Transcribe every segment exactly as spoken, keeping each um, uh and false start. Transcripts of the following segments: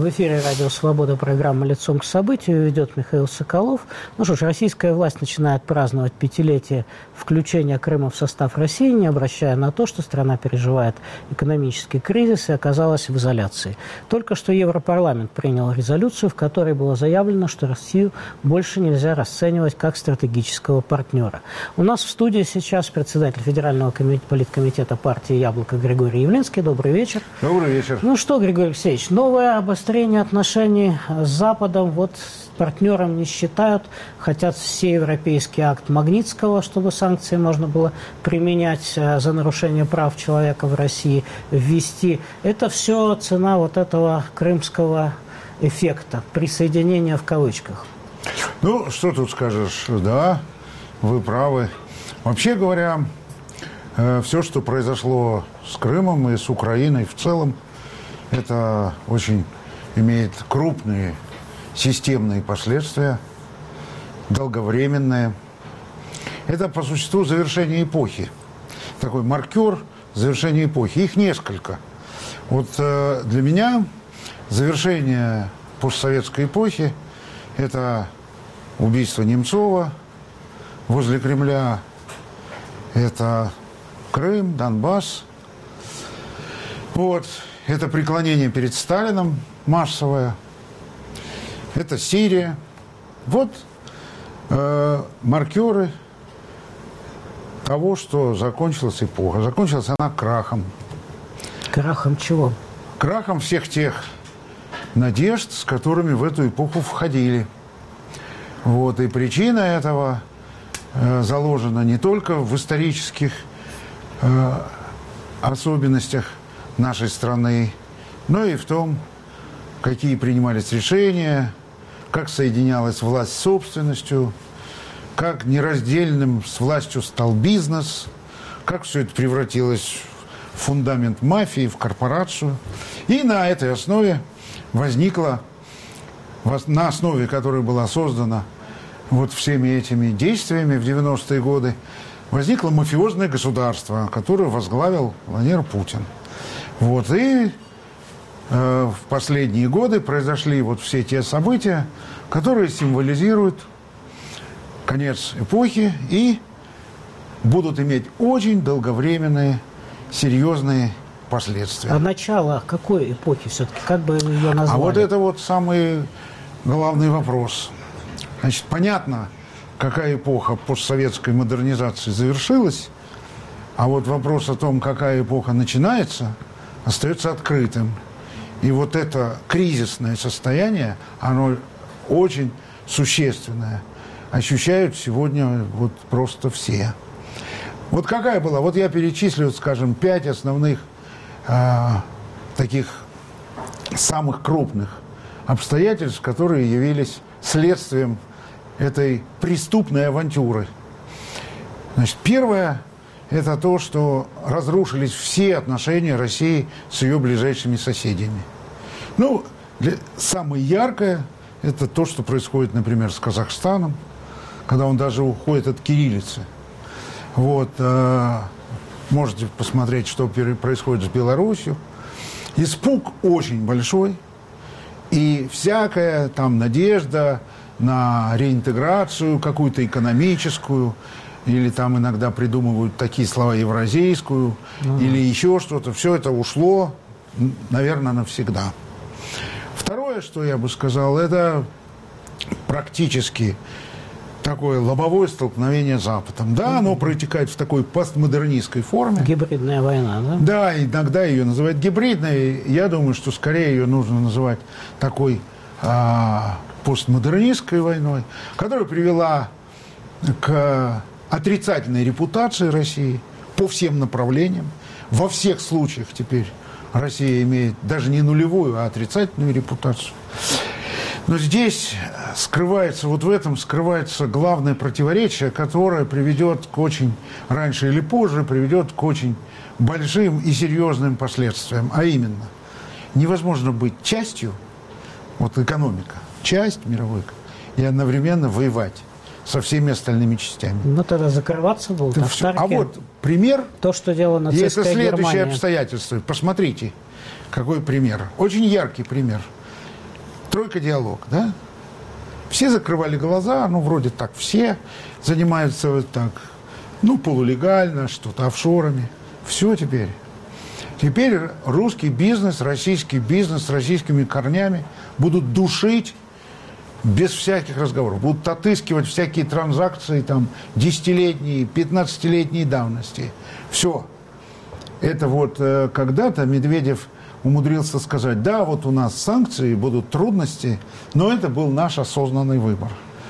В эфире «Радио Свобода», программа «Лицом к событию», ведет Михаил Соколов. Ну что ж, российская власть начинает праздновать пятилетие включения Крыма в состав России, не обращая на то, что страна переживает экономический кризис и оказалась в изоляции. Только что Европарламент принял резолюцию, в которой было заявлено, что Россию больше нельзя расценивать как стратегического партнера. У нас в студии сейчас председатель Федерального политкомитета партии «Яблоко» Григорий Явлинский. Добрый вечер. Добрый вечер. Ну что, Григорий Алексеевич, новое обострение отношений с Западом, вот партнером не считают, хотят всеевропейский акт Магнитского, чтобы санкции можно было применять за нарушение прав человека в России, ввести. Это все цена вот этого крымского эффекта, присоединения в кавычках. Ну, что тут скажешь, да, вы правы. Вообще говоря, все, что произошло с Крымом и с Украиной в целом, это очень имеет крупные системные последствия, долговременные. Это, по существу, завершение эпохи. Такой маркер завершения эпохи. Их несколько. Вот э, для меня завершение постсоветской эпохи – это убийство Немцова возле Кремля, это Крым, Донбасс. Вот. Это преклонение перед Сталином массовое. Это Сирия. Вот э, маркеры того, что закончилась эпоха. Закончилась она крахом. Крахом чего? Крахом всех тех надежд, с которыми в эту эпоху входили. Вот. И причина этого э, заложена не только в исторических э, особенностях нашей страны, но и в том, какие принимались решения, как соединялась власть с собственностью, как нераздельным с властью стал бизнес, как все это превратилось в фундамент мафии, в корпорацию. И на этой основе возникла, на основе которой была создана вот всеми этими действиями в девяностые годы, возникло мафиозное государство, которое возглавил Владимир Путин. Вот, и э, в последние годы произошли вот все те события, которые символизируют конец эпохи и будут иметь очень долговременные, серьезные последствия. А начало какой эпохи все-таки? Как бы ее назвали? А вот это вот самый главный вопрос. Значит, понятно, какая эпоха постсоветской модернизации завершилась, а вот вопрос о том, какая эпоха начинается, остается открытым. И вот это кризисное состояние, оно очень существенное. Ощущают сегодня вот просто все. Вот какая была? Вот я перечислю, скажем, пять основных э, таких самых крупных обстоятельств, которые явились следствием этой преступной авантюры. Значит, первое – это то, что разрушились все отношения России с ее ближайшими соседями. Ну, для, самое яркое – это то, что происходит, например, с Казахстаном, когда он даже уходит от кириллицы. Вот, э, можете посмотреть, что происходит с Беларусью. Испуг очень большой, и всякая там надежда на реинтеграцию какую-то экономическую, или там иногда придумывают такие слова евразийскую, mm-hmm. или еще что-то. Все это ушло, наверное, навсегда. Второе, что я бы сказал, это практически такое лобовое столкновение с Западом. Да, mm-hmm. оно протекает в такой постмодернистской форме. Гибридная война, да? Да, иногда ее называют гибридной. Я думаю, что скорее ее нужно называть такой а, постмодернистской войной, которая привела к отрицательной репутации России по всем направлениям. Во всех случаях теперь Россия имеет даже не нулевую, а отрицательную репутацию. Но здесь скрывается, вот в этом скрывается главное противоречие, которое приведет к очень, раньше или позже, приведет к очень большим и серьезным последствиям. А именно, невозможно быть частью, вот экономика, часть мировой, и одновременно воевать со всеми остальными частями. Ну, тогда закрываться будут. А, а вот пример. То, что делала нацистская Германия. И это следующее обстоятельство. Посмотрите, какой пример. Очень яркий пример. тройка-диалог, да? Все закрывали глаза, ну, вроде так все занимаются вот так, ну, полулегально, что-то офшорами. Все теперь. Теперь русский бизнес, российский бизнес с российскими корнями будут душить без всяких разговоров. Будут отыскивать всякие транзакции там десятилетние, пятнадцатилетней давности. Все. Это вот э, когда-то Медведев умудрился сказать, да, вот у нас санкции, будут трудности, но это был наш осознанный выбор.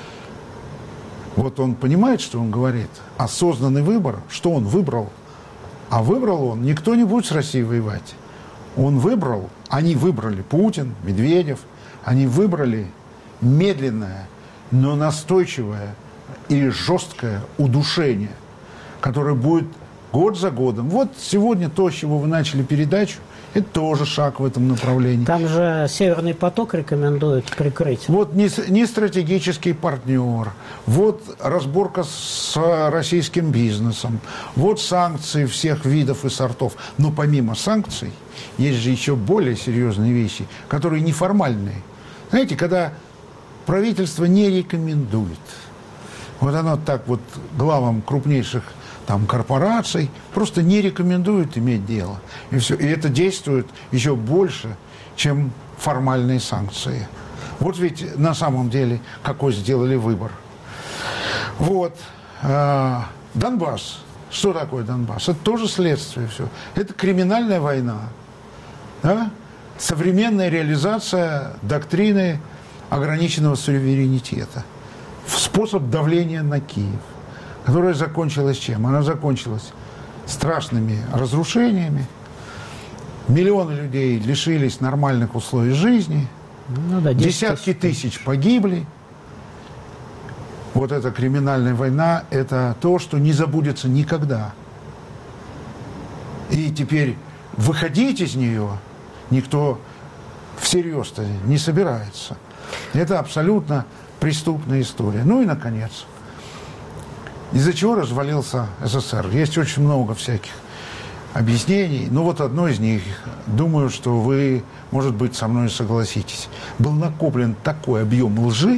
Вот он понимает, что он говорит. Осознанный выбор, что он выбрал? А выбрал он, никто не будет с Россией воевать. Он выбрал, они выбрали, Путин, Медведев, они выбрали медленное, но настойчивое и жесткое удушение, которое будет год за годом. Вот сегодня то, с чего вы начали передачу, это тоже шаг в этом направлении. Там же Северный поток рекомендуют прикрыть. Вот не, не стратегический партнер, вот разборка с российским бизнесом, вот санкции всех видов и сортов. Но помимо санкций, есть же еще более серьезные вещи, которые неформальные. Знаете, когда правительство не рекомендует, вот оно так вот главам крупнейших там корпораций просто не рекомендуют иметь дело. И, все. И это действует еще больше, чем формальные санкции. Вот ведь на самом деле какой сделали выбор. Вот. А, Донбасс. Что такое Донбасс? Это тоже следствие все. Это криминальная война. Да? Современная реализация доктрины ограниченного суверенитета. Способ давления на Киев. Которая закончилась чем? Она закончилась страшными разрушениями. Миллионы людей лишились нормальных условий жизни. Ну, да, десятки тысяч погибли. Вот эта криминальная война – это то, что не забудется никогда. И теперь выходить из нее никто всерьез-то не собирается. Это абсолютно преступная история. Ну и, наконец, из-за чего развалился СССР? Есть очень много всяких объяснений. Ну вот одно из них, думаю, что вы, может быть, со мной согласитесь. Был накоплен такой объем лжи,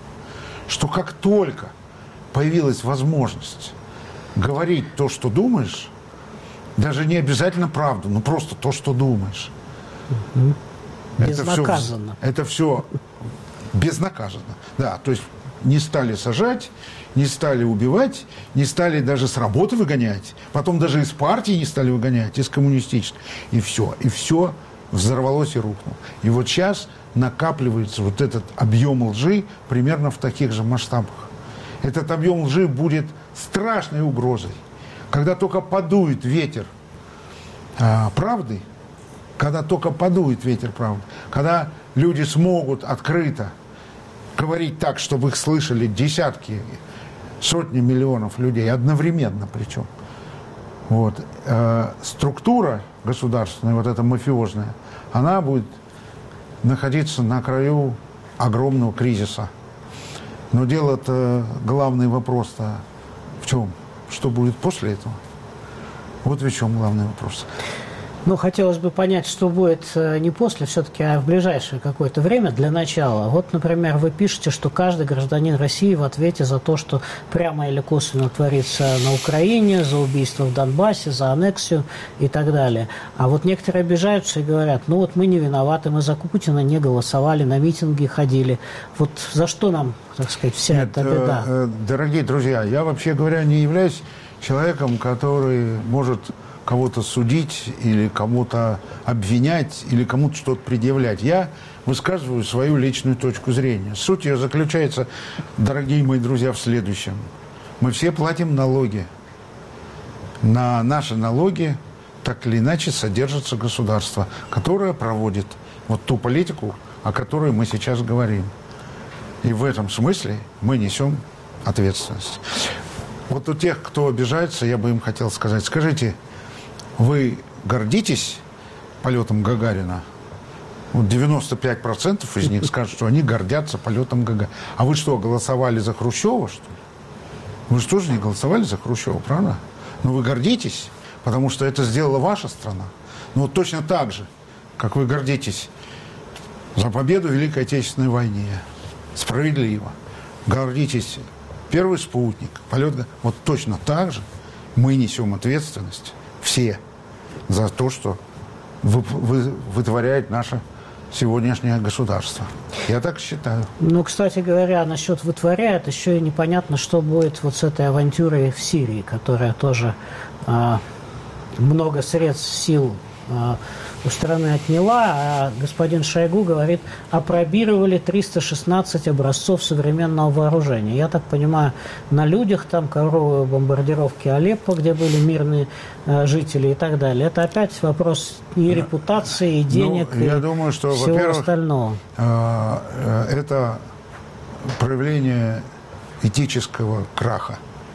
что как только появилась возможность говорить то, что думаешь, даже не обязательно правду, но просто то, что думаешь. Угу. Безнаказанно. Это все, это все безнаказанно. Да, то есть не стали сажать, не стали убивать, не стали даже с работы выгонять, потом даже из партии не стали выгонять, из коммунистической. И все. И все взорвалось и рухнуло. И вот сейчас накапливается вот этот объем лжи примерно в таких же масштабах. Этот объем лжи будет страшной угрозой. Когда только подует ветер а, правды, когда только подует ветер правды, когда люди смогут открыто говорить так, чтобы их слышали десятки, сотни миллионов людей, одновременно причем. Вот. Э, структура государственная, вот эта мафиозная, она будет находиться на краю огромного кризиса. Но дело-то, главный вопрос-то в чем? Что будет после этого? Вот в чем главный вопрос. Ну, хотелось бы понять, что будет не после, все-таки, а в ближайшее какое-то время для начала. Вот, например, вы пишете, что каждый гражданин России в ответе за то, что прямо или косвенно творится на Украине, за убийство в Донбассе, за аннексию и так далее. А вот некоторые обижаются и говорят, ну вот мы не виноваты, мы за Путина не голосовали, на митинги ходили. Вот за что нам, так сказать, вся Нет, эта беда? Э, дорогие друзья, я, вообще говоря, не являюсь человеком, который может кого-то судить или кому-то обвинять, или кому-то что-то предъявлять. Я высказываю свою личную точку зрения. Суть ее заключается, дорогие мои друзья, в следующем. Мы все платим налоги. На наши налоги так или иначе содержится государство, которое проводит вот ту политику, о которой мы сейчас говорим. И в этом смысле мы несем ответственность. Вот у тех, кто обижается, я бы им хотел сказать, скажите, вы гордитесь полетом Гагарина? Вот девяносто пять процентов из них скажут, что они гордятся полетом Гагарина. А вы что, голосовали за Хрущева, что ли? Вы же тоже не голосовали за Хрущева, правда? Но вы гордитесь, потому что это сделала ваша страна. Ну вот точно так же, как вы гордитесь за победу в Великой Отечественной войне. Справедливо. Гордитесь. Первый спутник, полет. Вот точно так же мы несем ответственность все за то, что вы, вы, вытворяет наше сегодняшнее государство. Я так считаю. Ну, кстати говоря, насчет вытворяет, еще и непонятно, что будет вот с этой авантюрой в Сирии, которая тоже а, много средств, сил а, у страны отняла, а господин Шойгу говорит, опробировали триста шестнадцать образцов современного вооружения. Я так понимаю, на людях там ковровые бомбардировки Алеппо, где были мирные э, жители и так далее. Это опять вопрос и репутации, и денег, ну, я и думаю, что, всего остального. Э, это проявление этического краха.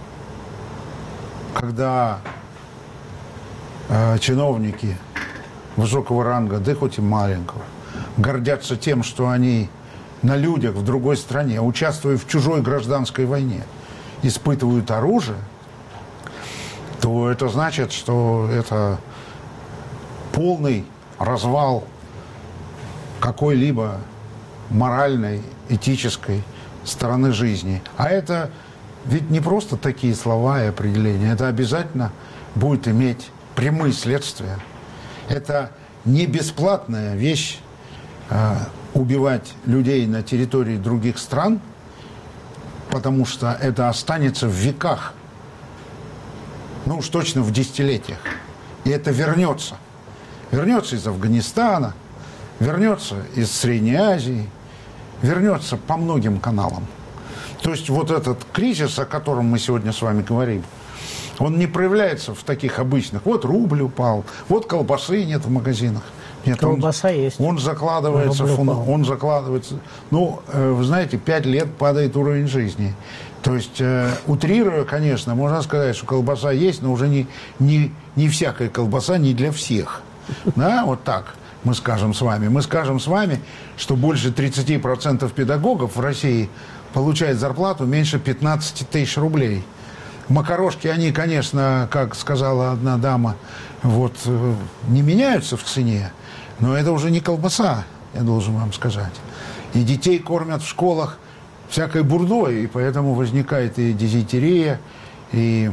Когда э, чиновники высокого ранга, да хоть и маленького, гордятся тем, что они на людях в другой стране, участвуя в чужой гражданской войне, испытывают оружие, то это значит, что это полный развал какой-либо моральной, этической стороны жизни. А это ведь не просто такие слова и определения, это обязательно будет иметь прямые следствия. Это не бесплатная вещь э, убивать людей на территории других стран, потому что это останется в веках, ну уж точно в десятилетиях. И это вернется. Вернется из Афганистана, вернется из Средней Азии, вернется по многим каналам. То есть вот этот кризис, о котором мы сегодня с вами говорим, он не проявляется в таких обычных. Вот рубль упал, вот колбасы нет в магазинах. Нет, колбаса он, есть. Он закладывается, фун, он закладывается. Ну, вы знаете, пять лет падает уровень жизни. То есть, э, утрируя, конечно, можно сказать, что колбаса есть, но уже не, не, не всякая колбаса, не для всех. Да, вот так мы скажем с вами. Мы скажем с вами, что больше тридцати процентов педагогов в России получают зарплату меньше пятнадцати тысяч рублей. Макарошки, они, конечно, как сказала одна дама, вот, не меняются в цене, но это уже не колбаса, я должен вам сказать. И детей кормят в школах всякой бурдой, и поэтому возникает и дизентерия, и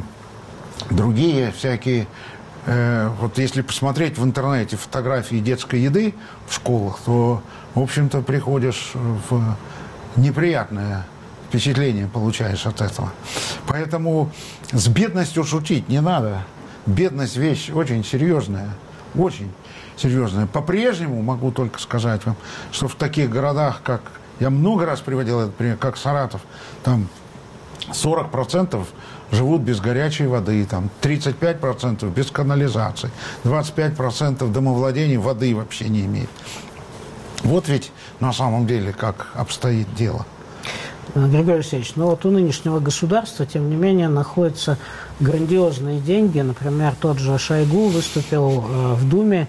другие всякие... Э, вот если посмотреть в интернете фотографии детской еды в школах, то, в общем-то, приходишь в неприятное впечатление получаешь от этого. Поэтому с бедностью шутить не надо. Бедность вещь очень серьезная. Очень серьезная. По-прежнему могу только сказать вам, что в таких городах, как... Я много раз приводил этот пример, как Саратов, там сорок процентов живут без горячей воды, там тридцать пять процентов без канализации, двадцать пять процентов домовладений воды вообще не имеет. Вот ведь на самом деле как обстоит дело. Григорий Алексеевич, но вот у нынешнего государства, тем не менее, находятся грандиозные деньги. Например, тот же Шойгу выступил э, в Думе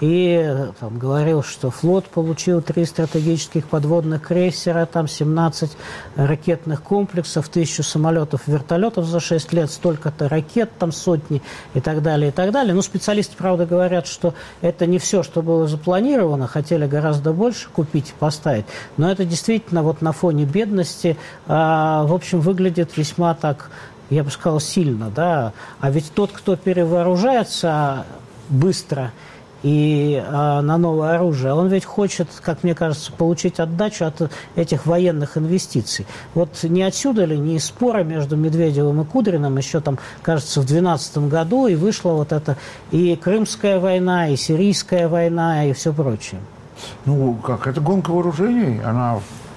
и там говорил, что флот получил три стратегических подводных крейсера, там семнадцать ракетных комплексов, тысячу самолетов и вертолетов за шесть лет, столько-то ракет, там сотни и так далее, и так далее. Ну, специалисты, правда, говорят, что это не все, что было запланировано, хотели гораздо больше купить и поставить, но это действительно вот на фоне бедности, э, в общем, выглядит весьма так, я бы сказал, сильно, да. А ведь тот, кто перевооружается быстро и а, на новое оружие, он ведь хочет, как мне кажется, получить отдачу от этих военных инвестиций. Вот не отсюда ли, не из спора между Медведевым и Кудриным еще там, кажется, в две тысячи двенадцатом году и вышла вот эта и Крымская война, и Сирийская война, и все прочее? Ну, как, это гонка вооружений, она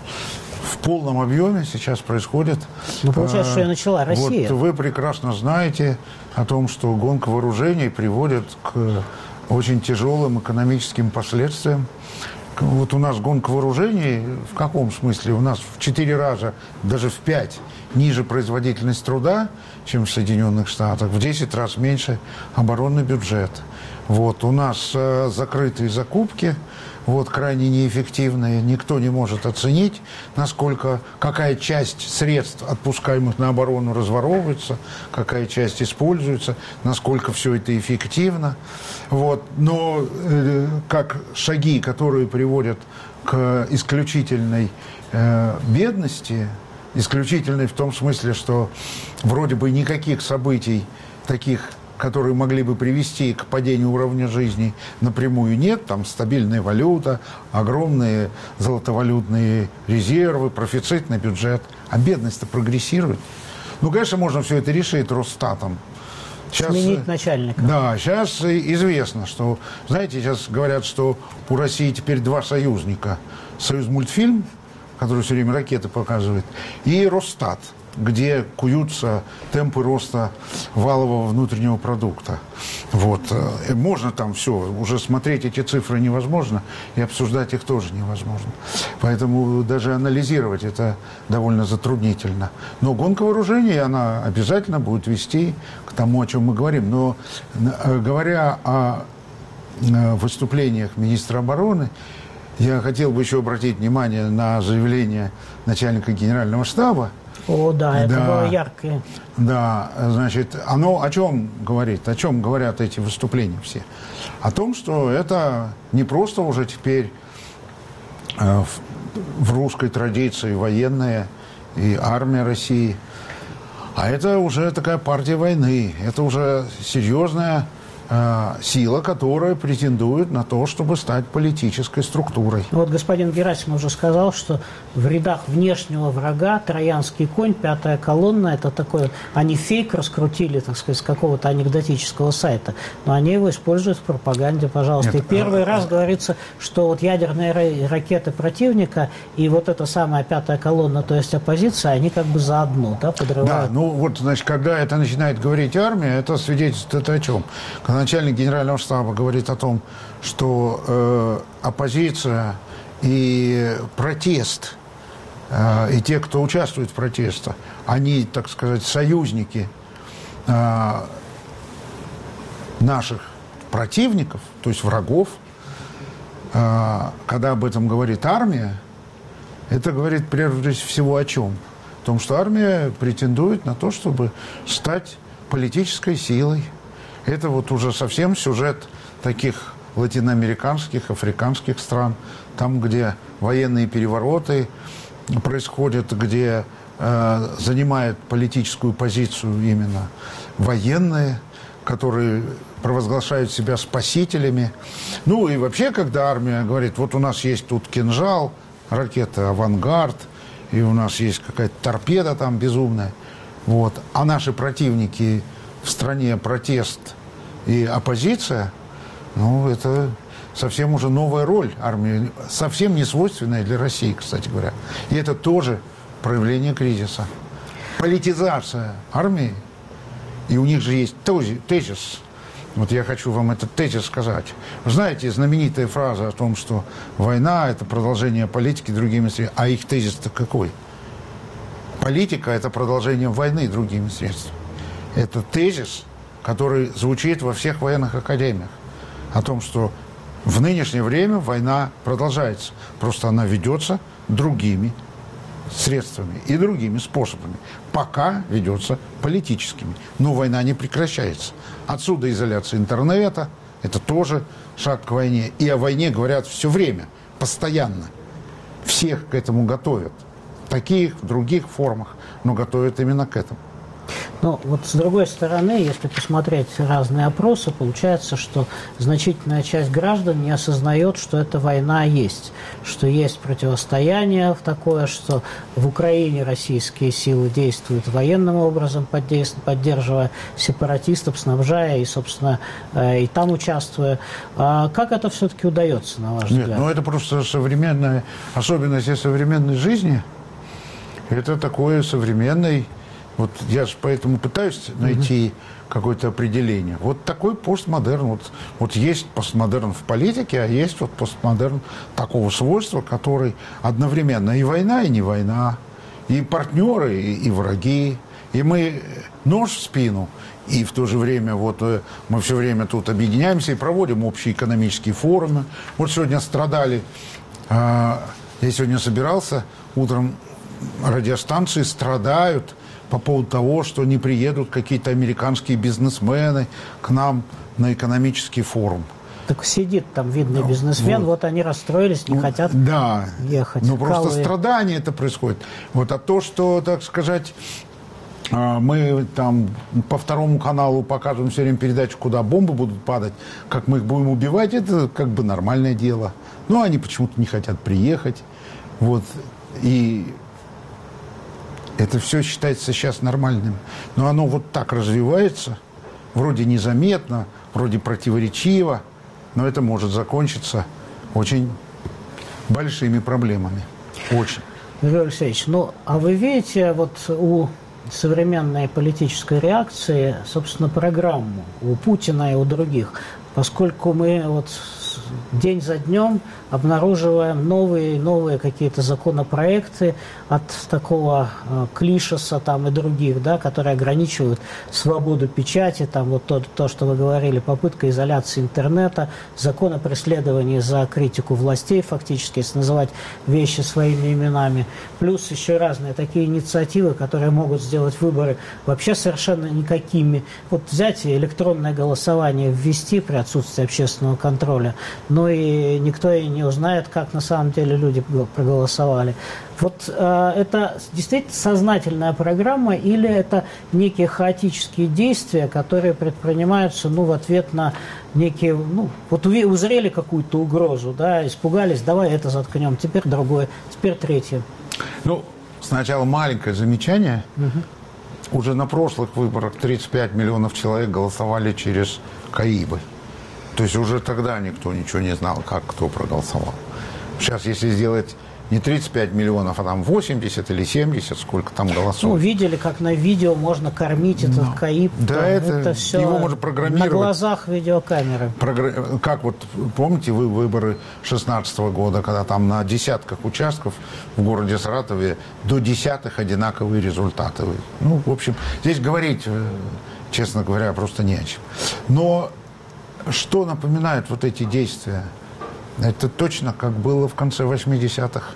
в полном объеме сейчас происходит. Ну, получается, что и начала Россия. Вот вы прекрасно знаете о том, что гонка вооружений приводит к очень тяжелым экономическим последствиям. Вот у нас гонка вооружений, в каком смысле? У нас в четыре раза, даже в пять, ниже производительность труда, чем в Соединенных Штатах, в десять раз меньше оборонный бюджет. Вот, у нас э, закрытые закупки, вот, крайне неэффективные. Никто не может оценить, насколько, какая часть средств, отпускаемых на оборону, разворовывается, какая часть используется, насколько все это эффективно. Вот. Но э, как шаги, которые приводят к исключительной э, бедности, исключительной в том смысле, что вроде бы никаких событий таких, которые могли бы привести к падению уровня жизни, напрямую нет. Там стабильная валюта, огромные золотовалютные резервы, профицитный бюджет. А бедность-то прогрессирует. Ну, конечно, можно все это решить Росстатом. Сейчас, сменить начальника. Да, сейчас известно, что, знаете, сейчас говорят, что у России теперь два союзника. Союзмультфильм, который все время ракеты показывает, и Росстат, где куются темпы роста валового внутреннего продукта. Вот. Можно там все, уже смотреть эти цифры невозможно, и обсуждать их тоже невозможно. Поэтому даже анализировать это довольно затруднительно. Но гонка вооружений, она обязательно будет вести к тому, о чем мы говорим. Но говоря о выступлениях министра обороны, я хотел бы еще обратить внимание на заявление начальника генерального штаба. О, да, это да, было яркое. Да, значит, оно о чем говорит, о чем говорят эти выступления все? О том, что это не просто уже теперь э, в, в русской традиции военная и армия России, а это уже такая партия войны, это уже серьезная э, сила, которая претендует на то, чтобы стать политической структурой. Вот господин Герасимов уже сказал, что в рядах внешнего врага троянский конь, пятая колонна, это такой, они фейк раскрутили, так сказать, с какого-то анекдотического сайта, но они его используют в пропаганде, пожалуйста. Нет, и первый а... раз говорится, что вот ядерные ракеты противника и вот эта самая пятая колонна, то есть оппозиция, они как бы заодно, да, подрывают. Да, ну вот, значит, когда это начинает говорить армия, это свидетельствует о чем? Когда начальник генерального штаба говорит о том, что э, оппозиция и протест, и те, кто участвует в протесте, они, так сказать, союзники э, наших противников, то есть врагов. Э, когда об этом говорит армия, это говорит прежде всего о чем? О том, что армия претендует на то, чтобы стать политической силой. Это вот уже совсем сюжет таких латиноамериканских, африканских стран, там, где военные перевороты происходят, где э, занимают политическую позицию именно военные, которые провозглашают себя спасителями. Ну и вообще, когда армия говорит, вот у нас есть тут кинжал, ракета «Авангард», и у нас есть какая-то торпеда там безумная, вот, а наши противники в стране протест и оппозиция, ну это... совсем уже новая роль армии, совсем не свойственная для России, кстати говоря. И это тоже проявление кризиса. Политизация армии, и у них же есть тезис. Вот я хочу вам этот тезис сказать. Вы знаете, знаменитая фраза о том, что война – это продолжение политики другими средствами. А их тезис-то какой? Политика – это продолжение войны другими средствами. Это тезис, который звучит во всех военных академиях. О том, что в нынешнее время война продолжается. Просто она ведется другими средствами и другими способами. Пока ведется политическими. Но война не прекращается. Отсюда изоляция интернета. Это тоже шаг к войне. И о войне говорят все время, постоянно. Всех к этому готовят. В таких, в других формах, но готовят именно к этому. Но вот с другой стороны, если посмотреть разные опросы, получается, что значительная часть граждан не осознает, что эта война есть, что есть противостояние в такое, что в Украине российские силы действуют военным образом, поддерживая сепаратистов, снабжая и, собственно, и там участвуя. А как это все-таки удается, на ваш взгляд? Нет, ну это просто современная особенность современной жизни. Это такой современный... Вот я же поэтому пытаюсь найти mm-hmm. какое-то определение. Вот такой постмодерн. Вот, вот есть постмодерн в политике, а есть вот постмодерн такого свойства, который одновременно и война, и не война, и партнеры, и, и враги, И мы нож в спину, и в то же время вот мы все время тут объединяемся и проводим общие экономические форумы. Вот сегодня страдали, я сегодня собирался, утром радиостанции страдают по поводу того, что не приедут какие-то американские бизнесмены к нам на экономический форум. Так сидит там видный бизнесмен, вот, вот они расстроились, не ну, хотят да, ехать. Ну просто Калые. Страдание это происходит. Вот, а то, что, так сказать, мы там по второму каналу показываем все время передачу, куда бомбы будут падать, как мы их будем убивать, это как бы нормальное дело. Но они почему-то не хотят приехать. Вот, и это все считается сейчас нормальным. Но оно вот так развивается, вроде незаметно, вроде противоречиво. Но это может закончиться очень большими проблемами. Очень. Юрий Алексеевич, ну, а вы видите вот у современной политической реакции, собственно, программу у Путина и у других, поскольку мы вот день за днем обнаруживаем новые новые какие-то законопроекты от такого э, Клишеса там и других, да, которые ограничивают свободу печати, там вот то, то, что вы говорили, попытка изоляции интернета, закон о преследовании за критику властей, фактически, если называть вещи своими именами, плюс еще разные такие инициативы, которые могут сделать выборы вообще совершенно никакими. Вот взять электронное голосование, ввести при отсутствии общественного контроля, но и никто и не узнает, как на самом деле люди проголосовали. Вот э, это действительно сознательная программа или это некие хаотические действия, которые предпринимаются, ну, в ответ на некие, ну, вот узрели какую-то угрозу, да, испугались, давай это заткнем, теперь другое, теперь третье. Ну, сначала маленькое замечание. Угу. Уже на прошлых выборах тридцать пять миллионов человек голосовали через КАИБы. То есть уже тогда никто ничего не знал, как кто проголосовал. Сейчас, если сделать не тридцать пять миллионов, а там восемьдесят или семьдесят, сколько там голосов. Ну, видели, как на видео можно кормить этот no. КАИБ. Да, да, это, это все его можно программировать. На глазах видеокамеры. Програ... Как вот, помните вы выборы шестнадцатого года, когда там на десятках участков в городе Саратове до десятых одинаковые результаты. Ну, в общем, здесь говорить, честно говоря, просто не о чем. Но что напоминают вот эти действия? Это точно как было в конце восьмидесятых.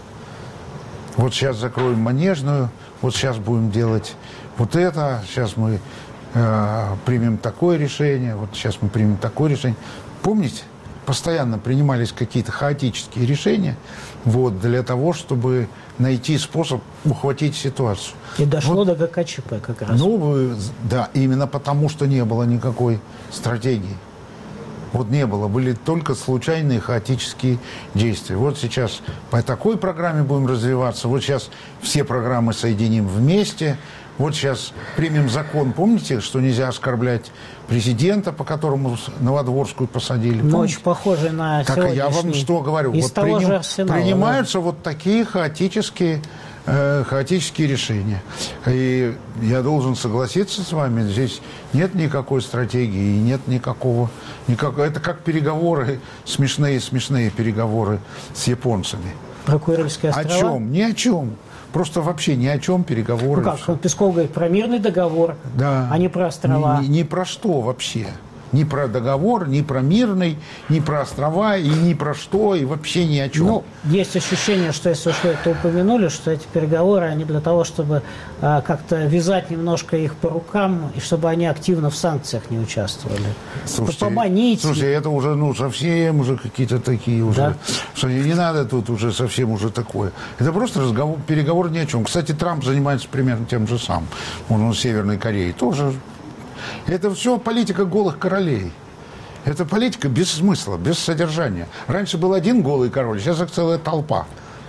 Вот сейчас закроем Манежную, вот сейчас будем делать вот это, сейчас мы э, примем такое решение, вот сейчас мы примем такое решение. Помните, постоянно принимались какие-то хаотические решения вот, для того, чтобы найти способ ухватить ситуацию. И дошло вот, до ГКЧП как раз. Ну, да, именно потому, что не было никакой стратегии. Вот не было, были только случайные хаотические действия. Вот сейчас по такой программе будем развиваться, вот сейчас все программы соединим вместе, вот сейчас примем закон, помните, что нельзя оскорблять президента, по которому Новодворскую посадили? Ну, очень похоже на так, сегодняшний. Я вам что говорю, Из вот того приним, же Арсенала, принимаются да? Вот такие хаотические хаотические решения. И я должен согласиться с вами, здесь нет никакой стратегии, нет никакого, никакого... Это как переговоры, смешные-смешные переговоры с японцами. Про Курильские острова? О чем? Ни о чем. Просто вообще ни о чем переговоры. Ну как, Песков говорит про мирный договор, да. А не про острова. Ни, ни про что вообще. Ни про договор, ни про мирный, ни про острова, и ни про что, и вообще ни о чем. Ну, есть ощущение, что если уж вы это упомянули, что эти переговоры, они для того, чтобы а, как-то вязать немножко их по рукам, и чтобы они активно в санкциях не участвовали. Слушайте, поманить. Слушайте, это уже, ну, совсем уже какие-то такие уже. Да? Что не надо тут уже совсем уже такое. Это просто разговор, переговор ни о чем. Кстати, Трамп занимается примерно тем же самым. Он, он в Северной Корее тоже. Это все политика голых королей. Это политика без смысла, без содержания. Раньше был один голый король, сейчас их целая толпа.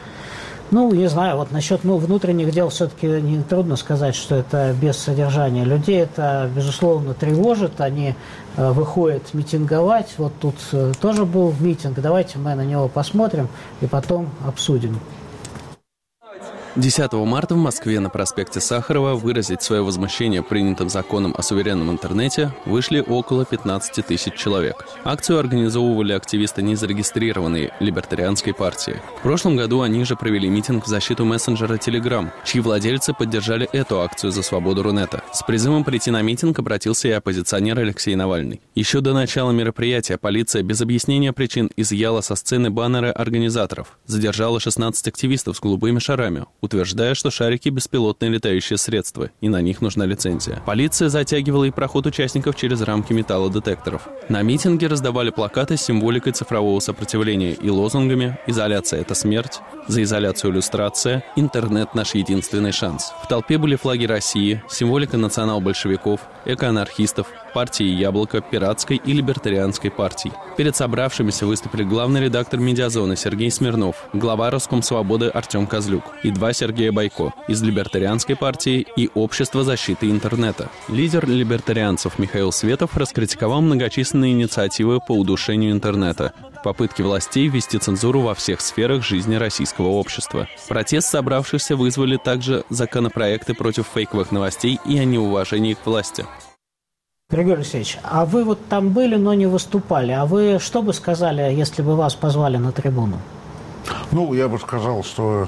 Ну, не знаю, вот насчет ну, внутренних дел все-таки не трудно сказать, что это без содержания. Людей это, безусловно, тревожит. Они э, выходят митинговать. Вот тут э, тоже был митинг. Давайте мы на него посмотрим и потом обсудим. десятого марта в Москве на проспекте Сахарова выразить свое возмущение принятым законом о суверенном интернете вышли около пятнадцати тысяч человек. Акцию организовывали активисты незарегистрированной либертарианской партии. В прошлом году они же провели митинг в защиту мессенджера Telegram, чьи владельцы поддержали эту акцию за свободу Рунета. С призывом прийти на митинг обратился и оппозиционер Алексей Навальный. Еще до начала мероприятия полиция без объяснения причин изъяла со сцены баннеры организаторов, задержала шестнадцать активистов с голубыми шарами, утверждая, что шарики – беспилотные летающие средства, и на них нужна лицензия. Полиция затягивала и проход участников через рамки металлодетекторов. На митинге раздавали плакаты с символикой цифрового сопротивления и лозунгами «Изоляция – это смерть», «За изоляцию люстрация», «Интернет – наш единственный шанс». В толпе были флаги России, символика национал-большевиков, экоанархистов, партии «Яблоко», пиратской и либертарианской партий. Перед собравшимися выступили главный редактор «Медиазоны» Сергей Смирнов, глава Роскомсвободы Артем Козлюк и два Сергея Бойко из либертарианской партии и Общества защиты интернета. Лидер либертарианцев Михаил Светов раскритиковал многочисленные инициативы по удушению интернета, попытки властей ввести цензуру во всех сферах жизни российского общества. Протест собравшихся вызвали также законопроекты против фейковых новостей и о неуважении к власти. Григорий Алексеевич, а вы вот там были, но не выступали. А вы что бы сказали, если бы вас позвали на трибуну? Ну, я бы сказал, что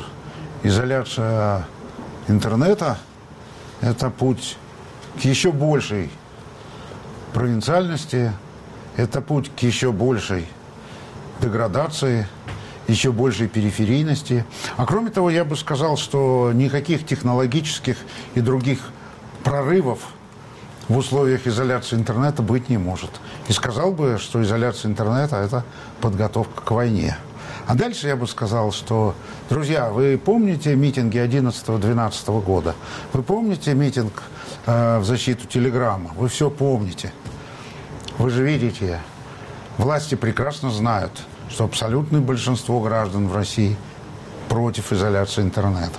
изоляция интернета – это путь к еще большей провинциальности, это путь к еще большей деградации, еще большей периферийности. А кроме того, я бы сказал, что никаких технологических и других прорывов в условиях изоляции интернета быть не может. И сказал бы, что изоляция интернета – это подготовка к войне. А дальше я бы сказал, что, друзья, вы помните митинги одиннадцатого-двенадцатого года? Вы помните митинг э, в защиту Телеграма? Вы все помните. Вы же видите, власти прекрасно знают, что абсолютное большинство граждан в России против изоляции интернета.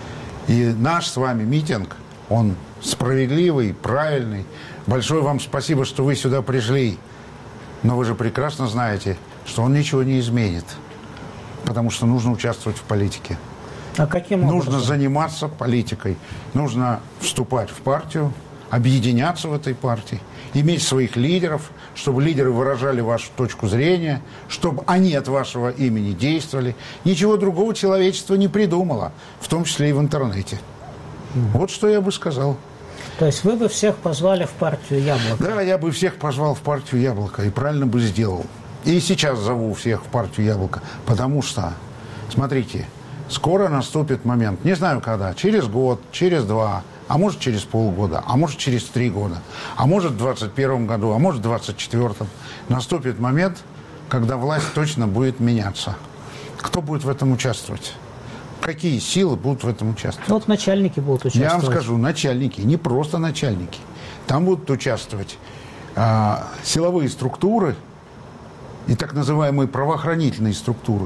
И наш с вами митинг, он справедливый, правильный. Большое вам спасибо, что вы сюда пришли. Но вы же прекрасно знаете, что он ничего не изменит. Потому что нужно участвовать в политике. А каким образом? Нужно заниматься политикой. Нужно вступать в партию, объединяться в этой партии, иметь своих лидеров, чтобы лидеры выражали вашу точку зрения, чтобы они от вашего имени действовали. Ничего другого человечество не придумало, в том числе и в интернете. Вот что я бы сказал. То есть вы бы всех позвали в партию «Яблоко»? Да, я бы всех позвал в партию «Яблоко» и правильно бы сделал. И сейчас зову всех в партию «Яблоко», потому что, смотрите, скоро наступит момент, не знаю когда, через год, через два, а может через полгода, а может через три года, а может в двадцать первом году, а может в двадцать четвёртом, наступит момент, когда власть точно будет меняться. Кто будет в этом участвовать? Какие силы будут в этом участвовать? Вот начальники будут участвовать. Я вам скажу, начальники, не просто начальники. Там будут участвовать а, силовые структуры и так называемые правоохранительные структуры,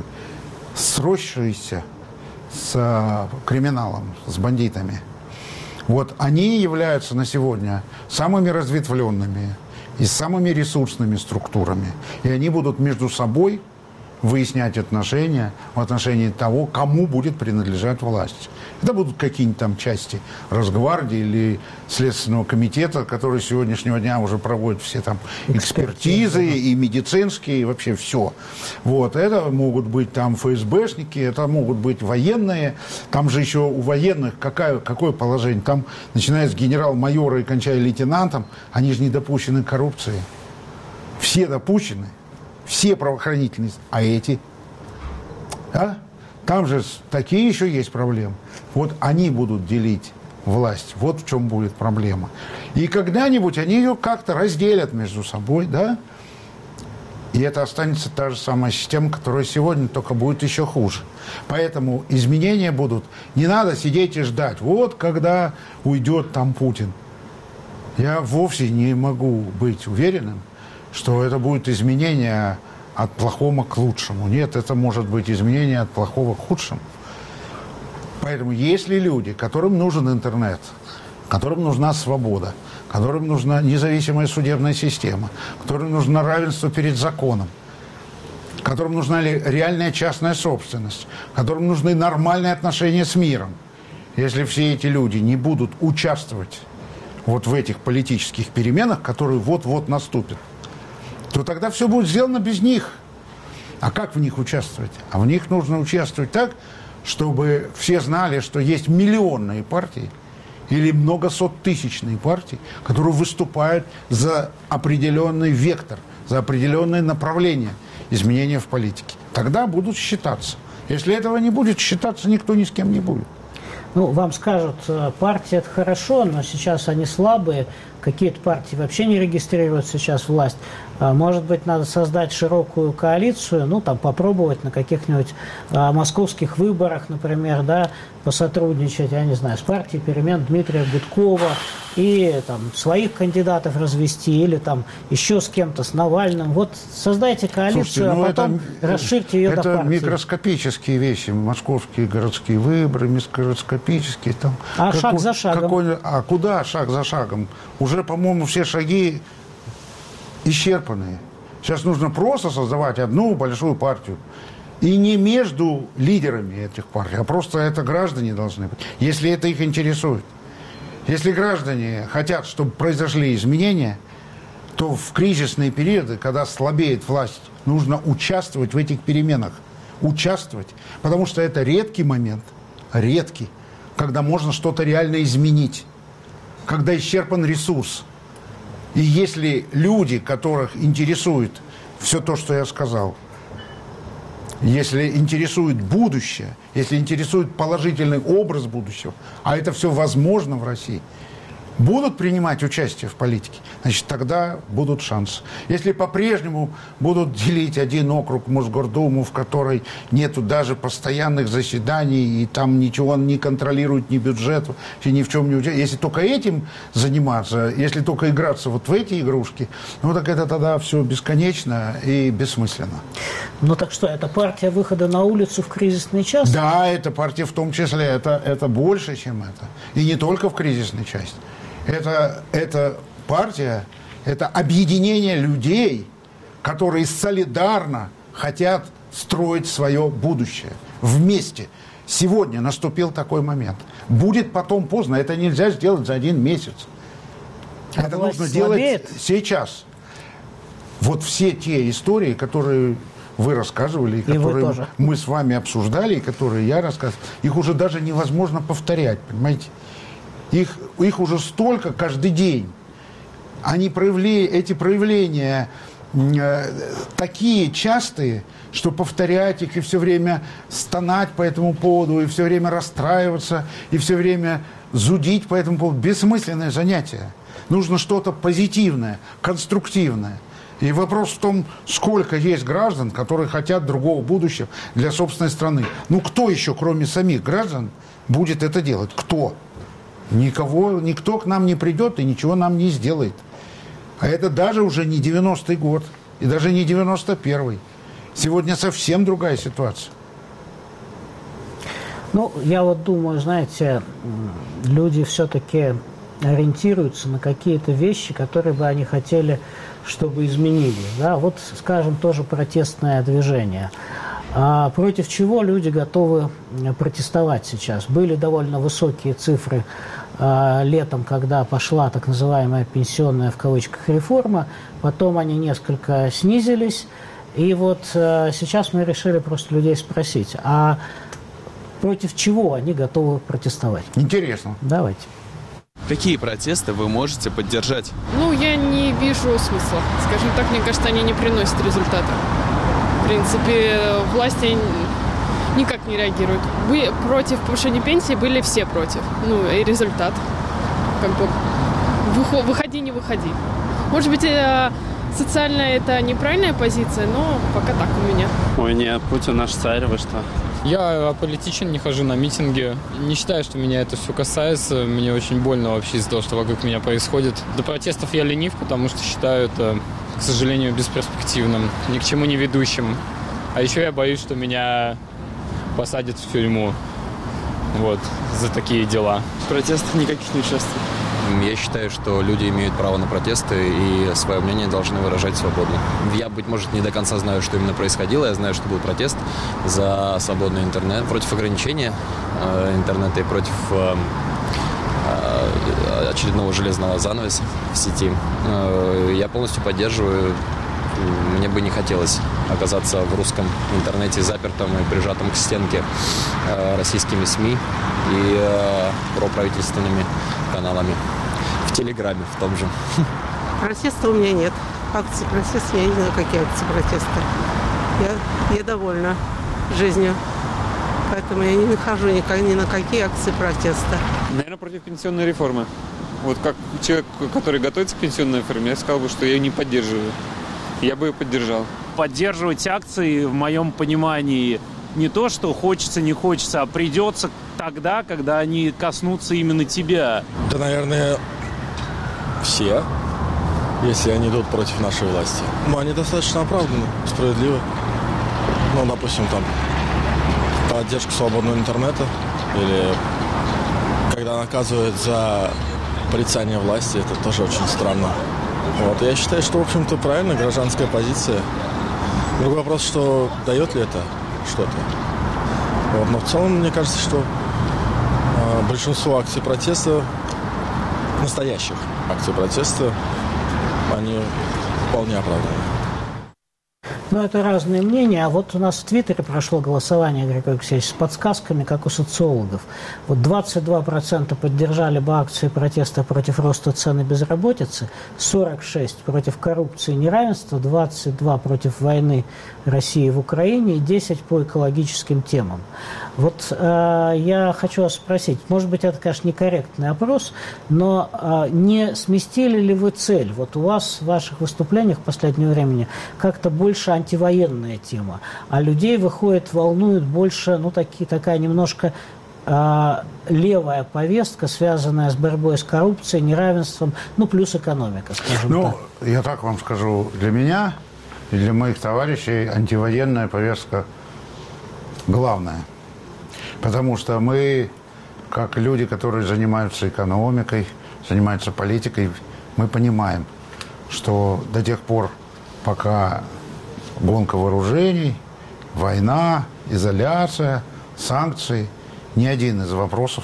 сросшиеся с а, криминалом, с бандитами. Вот они являются на сегодня самыми разветвленными и самыми ресурсными структурами. И они будут между собой выяснять отношения в отношении того, кому будет принадлежать власть. Это будут какие-нибудь там части Росгвардии или Следственного комитета, который с сегодняшнего дня уже проводит все там экспертизы, экспертизы и медицинские, и вообще все. Вот. Это могут быть там эф эс бэшники, это могут быть военные. Там же еще у военных какое, какое положение? Там, начиная с генерал-майора и кончая лейтенантом, они же не допущены к коррупции. Все допущены. Все правоохранительные, а эти? А? Там же такие еще есть проблемы. Вот они будут делить власть. Вот в чем будет проблема. И когда-нибудь они ее как-то разделят между собой, да? И это останется та же самая система, которая сегодня, только будет еще хуже. Поэтому изменения будут. Не надо сидеть и ждать. Вот когда уйдет там Путин. Я вовсе не могу быть уверенным, что это будет изменение от плохого к лучшему. Нет, это может быть изменение от плохого к худшему. Поэтому если люди, которым нужен интернет, которым нужна свобода, которым нужна независимая судебная система, которым нужно равенство перед законом, которым нужна реальная частная собственность, которым нужны нормальные отношения с миром, если все эти люди не будут участвовать вот в этих политических переменах, которые вот-вот наступят, то тогда все будет сделано без них. А как в них участвовать? А в них нужно участвовать так, чтобы все знали, что есть миллионные партии или многосоттысячные партии, которые выступают за определенный вектор, за определенное направление изменения в политике. Тогда будут считаться. Если этого не будет считаться, никто ни с кем не будет. Ну, вам скажут, партии это хорошо, но сейчас они слабые, какие-то партии вообще не регистрируют сейчас власть. Может быть, надо создать широкую коалицию, ну, там, попробовать на каких-нибудь а, московских выборах, например, да, посотрудничать, я не знаю, с партией перемен Дмитрия Гудкова и там своих кандидатов развести, или там еще с кем-то, с Навальным. Вот создайте коалицию, Слушайте, ну, а потом это, расширьте ее до партии. Это микроскопические вещи, московские городские выборы, микроскопические. Там, а какой, шаг за шагом? Какой, а куда шаг за шагом? Уже, по-моему, все шаги исчерпанные. Сейчас нужно просто создавать одну большую партию. И не между лидерами этих партий, а просто это граждане должны быть, если это их интересует. Если граждане хотят, чтобы произошли изменения, то в кризисные периоды, когда слабеет власть, нужно участвовать в этих переменах. Участвовать. Потому что это редкий момент, редкий, когда можно что-то реально изменить, когда исчерпан ресурс. И если люди, которых интересует все то, что я сказал, если интересует будущее, если интересует положительный образ будущего, а это все возможно в России, будут принимать участие в политике, значит, тогда будут шансы. Если по-прежнему будут делить один округ Мосгордуму, в которой нету даже постоянных заседаний, и там ничего он не контролирует, ни бюджет, и ни в чем не участвует, если только этим заниматься, если только играться вот в эти игрушки, ну так это тогда все бесконечно и бессмысленно. Ну так что, это партия выхода на улицу в кризисный час? Да, это партия в том числе, это, это больше, чем это. И не только в кризисной части. Это, это партия, это объединение людей, которые солидарно хотят строить свое будущее вместе. Сегодня наступил такой момент. Будет потом поздно. Это нельзя сделать за один месяц. А это нужно слабеет? делать сейчас. Вот все те истории, которые вы рассказывали, и, и которые мы с вами обсуждали, и которые я рассказывал, их уже даже невозможно повторять, понимаете? Их, их уже столько каждый день. Они проявли, эти проявления э, такие частые, что повторять их и все время стонать по этому поводу, и все время расстраиваться, и все время зудить по этому поводу. Бессмысленное занятие. Нужно что-то позитивное, конструктивное. И вопрос в том, сколько есть граждан, которые хотят другого будущего для собственной страны. Ну, кто еще, кроме самих граждан, будет это делать? Кто? Никого, никто к нам не придет и ничего нам не сделает. А это даже уже не девяностый год, и даже не девяносто первый. Сегодня совсем другая ситуация. Ну, я вот думаю, знаете, люди все-таки ориентируются на какие-то вещи, которые бы они хотели, чтобы изменили. Да? Вот, скажем, тоже протестное движение. А против чего люди готовы протестовать сейчас? Были довольно высокие цифры а, летом, когда пошла так называемая пенсионная в кавычках реформа, потом они несколько снизились, и вот а, сейчас мы решили просто людей спросить, а против чего они готовы протестовать? Интересно. Давайте. Какие протесты вы можете поддержать? Ну, я не вижу смысла. Скажем так, мне кажется, они не приносят результата. В принципе, власти никак не реагируют. Вы против повышения пенсии, были все против. Ну, и результат. Как бы, выходи, не выходи. Может быть, социально это неправильная позиция, но пока так у меня. Ой, нет, Путин наш царь, вы что? Я аполитичен, не хожу на митинги. Не считаю, что меня это все касается. Мне очень больно вообще из-за того, что вокруг меня происходит. До протестов я ленив, потому что считаю это, к сожалению, бесперспективным, ни к чему не ведущим. А еще я боюсь, что меня посадят в тюрьму. Вот, за такие дела. В протестах никаких не участвую. Я считаю, что люди имеют право на протесты и свое мнение должны выражать свободно. Я, быть может, не до конца знаю, что именно происходило. Я знаю, что был протест за свободный интернет, против ограничения э, интернета и против э, э, очередного железного занавеса в сети. Э, я полностью поддерживаю. Мне бы не хотелось оказаться в русском интернете запертым и прижатым к стенке э, российскими СМИ и э, проправительственными каналами. В Телеграме в том же. Протеста у меня нет. Акции протеста, я не знаю, какие акции протеста. Я, я довольна жизнью. Поэтому я не нахожу ни, ни на какие акции протеста. Наверное, против пенсионной реформы. Вот как человек, который готовится к пенсионной реформе, я сказал бы, что я ее не поддерживаю. Я бы ее поддержал. Поддерживать акции, в моем понимании, не то, что хочется, не хочется, а придется тогда, когда они коснутся именно тебя. Да, наверное, все, если они идут против нашей власти. Ну, они достаточно оправданы, справедливы. Ну, допустим, там, поддержка свободного интернета или когда наказывают за порицание власти, это тоже очень странно. Вот, я считаю, что, в общем-то, правильно, гражданская позиция. Другой вопрос, что дает ли это что-то. Вот, но в целом, мне кажется, что э, большинство акций протеста, настоящих акций протеста, они вполне оправданы. Ну, это разные мнения. А вот у нас в Твиттере прошло голосование, Григорий Алексеевич, с подсказками, как у социологов. Вот двадцать два процента поддержали бы акции протеста против роста цен и безработицы, сорок шесть процентов против коррупции и неравенства, двадцать два процента против войны России в Украине и десять процентов по экологическим темам. Вот э, я хочу вас спросить, может быть, это, конечно, некорректный опрос, но э, не сместили ли вы цель? Вот у вас в ваших выступлениях в последнее время как-то больше антивоенная тема, а людей выходит, волнует больше, ну, таки, такая немножко э, левая повестка, связанная с борьбой с коррупцией, неравенством, ну, плюс экономика, скажем ну, так. Ну, я так вам скажу, для меня и для моих товарищей антивоенная повестка главная. Потому что мы, как люди, которые занимаются экономикой, занимаются политикой, мы понимаем, что до тех пор, пока гонка вооружений, война, изоляция, санкции, ни один из вопросов,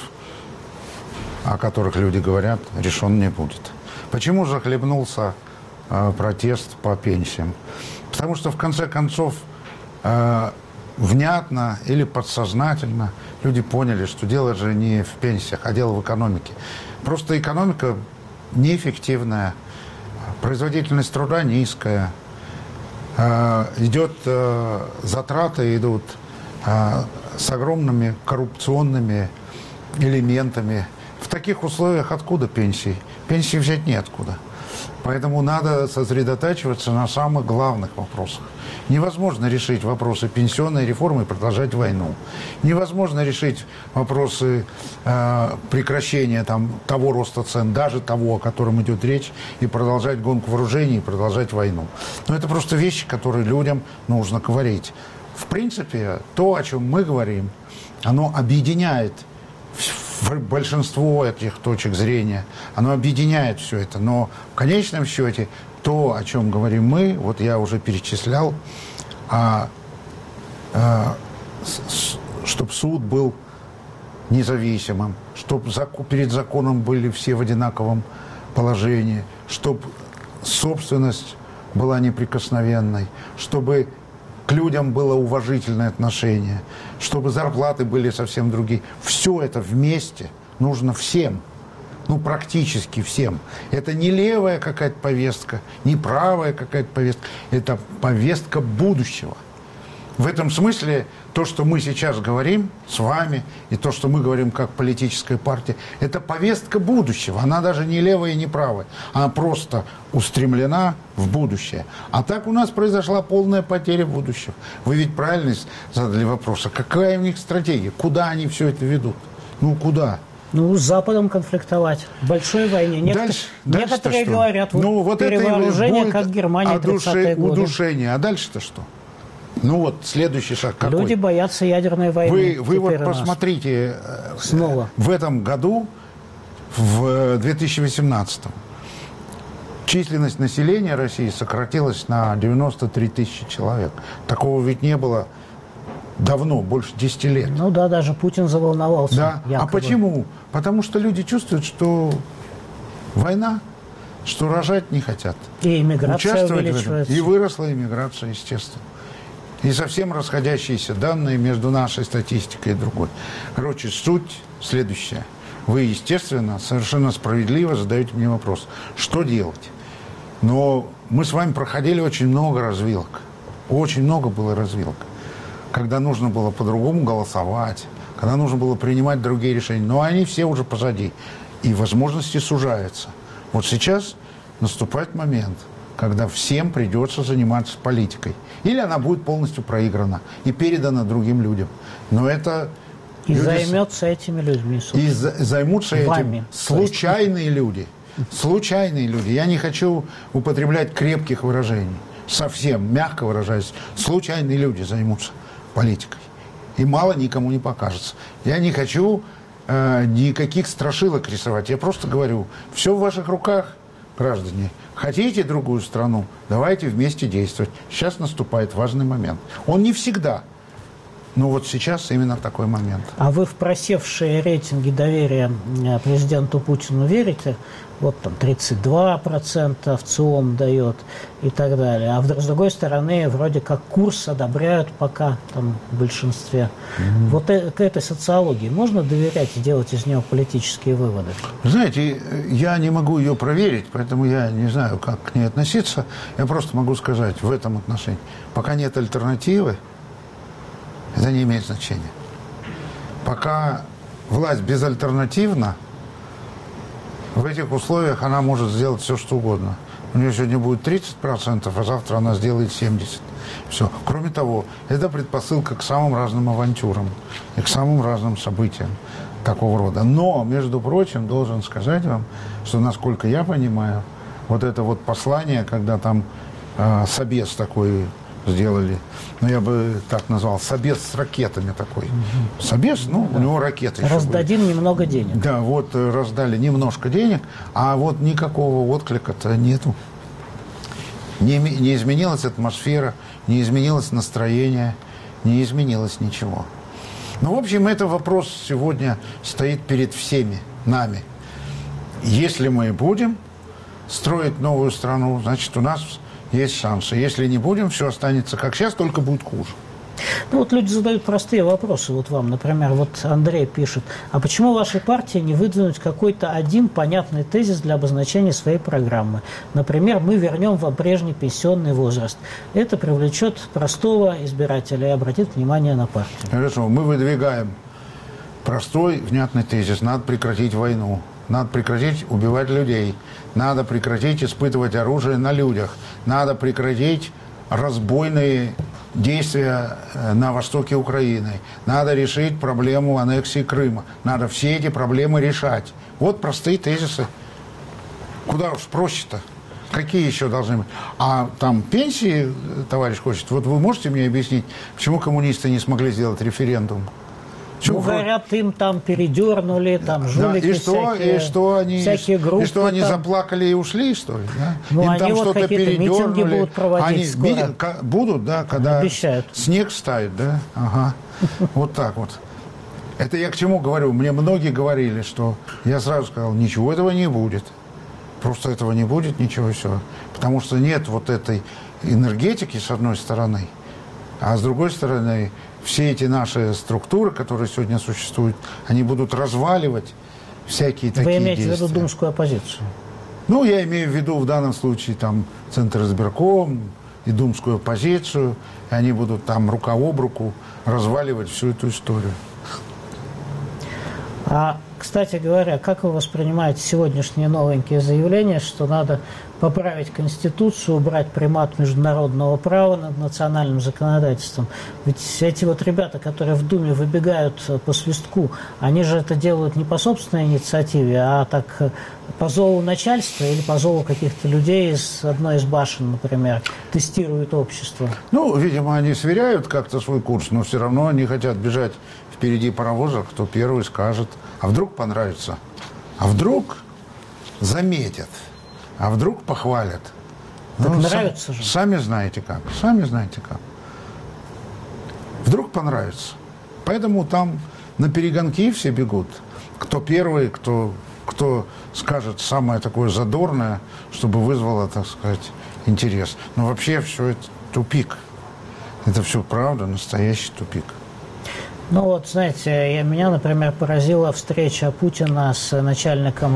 о которых люди говорят, решен не будет. Почему захлебнулся э, протест по пенсиям? Потому что, в конце концов, э, внятно или подсознательно люди поняли, что дело же не в пенсиях, а дело в экономике. Просто экономика неэффективная, производительность труда низкая, э, идет, э, затраты идут э, с огромными коррупционными элементами. В таких условиях откуда пенсии? Пенсии взять неоткуда. Поэтому надо сосредотачиваться на самых главных вопросах. Невозможно решить вопросы пенсионной реформы и продолжать войну. Невозможно решить вопросы э, прекращения там, того роста цен, даже того, о котором идет речь, и продолжать гонку вооружений, и продолжать войну. Но это просто вещи, которые людям нужно говорить. В принципе, то, о чем мы говорим, оно объединяет большинство этих точек зрения, оно объединяет все это. Но в конечном счете то, о чем говорим мы, вот я уже перечислял, а, а, чтобы суд был независимым, чтобы перед законом были все в одинаковом положении, чтобы собственность была неприкосновенной, чтобы к людям было уважительное отношение, чтобы зарплаты были совсем другие. Все это вместе нужно всем, ну практически всем. Это не левая какая-то повестка, не правая какая-то повестка, это повестка будущего. В этом смысле то, что мы сейчас говорим с вами, и то, что мы говорим как политическая партия, это повестка будущего. Она даже не левая и не правая. Она просто устремлена в будущее. А так у нас произошла полная потеря будущего. Вы ведь правильно задали вопрос, а какая у них стратегия? Куда они все это ведут? Ну, куда? Ну, с Западом конфликтовать. В большой войне. Некотор... Дальше, Некоторые говорят, вот, ну, вот перевооружение, как Германия тридцатые годы. Удушение. А дальше-то что? Ну вот следующий шаг какой? Люди боятся ядерной войны. Вы, вы вот посмотрите, снова. В этом году в две тысячи восемнадцатом численность населения России сократилась на девяносто три тысячи человек. Такого ведь не было давно, больше десяти лет. Ну да, даже Путин заволновался. Да. Якобы. А почему? Потому что люди чувствуют, что война, что рожать не хотят. И иммиграция Участвовать увеличивается. в этом. И выросла иммиграция, естественно. И совсем расходящиеся данные между нашей статистикой и другой. Короче, суть следующая. Вы, естественно, совершенно справедливо задаете мне вопрос, что делать? Но мы с вами проходили очень много развилок. Очень много было развилок. Когда нужно было по-другому голосовать, когда нужно было принимать другие решения. Но они все уже позади. И возможности сужаются. Вот сейчас наступает момент, когда всем придется заниматься политикой. Или она будет полностью проиграна и передана другим людям. Но это... И люди... займется этими людьми. И займутся Вами. этим случайные люди. Случайные люди. Я не хочу употреблять крепких выражений. Совсем, мягко выражаясь. Случайные люди займутся политикой. И мало никому не покажется. Я не хочу э, никаких страшилок рисовать. Я просто говорю, все в ваших руках, граждане. Хотите другую страну? Давайте вместе действовать. Сейчас наступает важный момент. Он не всегда. Но вот сейчас именно такой момент. А вы в просевшие рейтинги доверия президенту Путину верите? Вот там тридцать два процента в ЦИОМ дает и так далее. А с другой стороны, вроде как курс одобряют пока там в большинстве. Mm-hmm. Вот к этой социологии можно доверять и делать из нее политические выводы? Знаете, я не могу ее проверить, поэтому я не знаю, как к ней относиться. Я просто могу сказать в этом отношении. Пока нет альтернативы, это не имеет значения. Пока власть безальтернативна, в этих условиях она может сделать все, что угодно. У нее сегодня будет тридцать процентов, а завтра она сделает семьдесят процентов. Все. Кроме того, это предпосылка к самым разным авантюрам и к самым разным событиям такого рода. Но, между прочим, должен сказать вам, что, насколько я понимаю, вот это вот послание, когда там э, собес такой сделали, ну, я бы так назвал, собес с ракетами такой. Угу. Собес, ну, да. У него ракеты еще Раздадим были. Немного денег. Да, вот раздали немножко денег, а вот никакого отклика-то нету. Не, не изменилась атмосфера, не изменилось настроение, не изменилось ничего. Ну, в общем, это вопрос сегодня стоит перед всеми нами. Если мы будем строить новую страну, значит, у нас есть шансы. Если не будем, все останется как сейчас, только будет хуже. Ну вот люди задают простые вопросы вот вам. Например, вот Андрей пишет, а почему вашей партии не выдвинуть какой-то один понятный тезис для обозначения своей программы? Например, мы вернем вам прежний пенсионный возраст. Это привлечет простого избирателя и обратит внимание на партию. Хорошо, мы выдвигаем простой, внятный тезис. Надо прекратить войну. Надо прекратить убивать людей. Надо прекратить испытывать оружие на людях. Надо прекратить разбойные действия на востоке Украины. Надо решить проблему аннексии Крыма. Надо все эти проблемы решать. Вот простые тезисы. Куда уж проще-то? Какие еще должны быть? А там пенсии, товарищ хочет, вот вы можете мне объяснить, почему коммунисты не смогли сделать референдум? Ну, говорят, им там передернули, там жулики, да, и что, всякие, и что они, всякие группы. И что они там заплакали и ушли, что ли? Да? Ну, им они там вот что-то передернули. митинги будут проводить они скоро. Видят, будут, да, когда обещают. Снег стает, да? Ага. Вот так вот. Это я к чему говорю? Мне многие говорили, что я сразу сказал, ничего этого не будет. Просто этого не будет, ничего и все. Потому что нет вот этой энергетики, с одной стороны, а с другой стороны, все эти наши структуры, которые сегодня существуют, они будут разваливать всякие Вы такие имеете действия. в виду думскую оппозицию? Ну, я имею в виду в данном случае там Центр избирком и думскую оппозицию. И они будут там рука об руку разваливать всю эту историю. А, кстати говоря, как вы воспринимаете сегодняшние новенькие заявления, что надо поправить Конституцию, убрать примат международного права над национальным законодательством? Ведь эти вот ребята, которые в Думе выбегают по свистку, они же это делают не по собственной инициативе, а так по зову начальства или по зову каких-то людей из одной из башен, например, тестируют общество. Ну, видимо, они сверяют как-то свой курс, но все равно они хотят бежать впереди паровоза, кто первый скажет. А вдруг понравится? А вдруг заметят, а вдруг похвалят. Так ну, нравится сам, же. Сами знаете как, сами знаете как. Вдруг понравится. Поэтому там на перегонки все бегут. Кто первый, кто, кто скажет самое такое задорное, чтобы вызвало, так сказать, интерес. Но вообще все это тупик. Это все правда, настоящий тупик. Ну вот, знаете, я, меня, например, поразила встреча Путина с начальником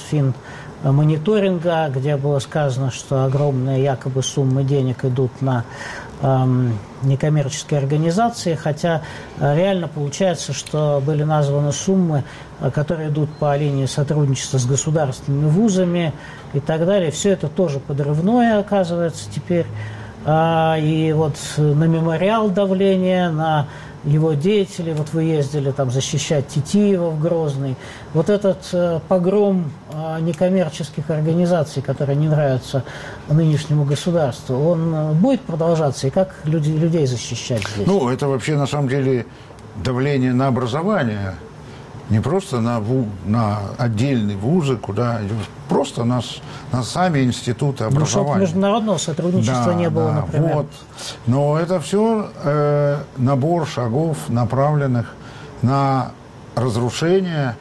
Росфинмониторинга, где было сказано, что огромные якобы суммы денег идут на эм, некоммерческие организации, хотя реально получается, что были названы суммы, которые идут по линии сотрудничества с государственными вузами и так далее. Все это тоже подрывное, оказывается, теперь. А, и вот на мемориал давление, на его деятелей, вот вы ездили там защищать Титиева в Грозный. Вот этот э, погром э, некоммерческих организаций, которые не нравятся нынешнему государству, он э, будет продолжаться? И как люди, людей защищать здесь? Ну, это вообще на самом деле давление на образование. Не просто на, ву, на отдельные вузы, куда просто на, на сами институты образования. Ну, чтобы международного сотрудничества да, не было, да, например. Вот. Но это все э, набор шагов, направленных на разрушение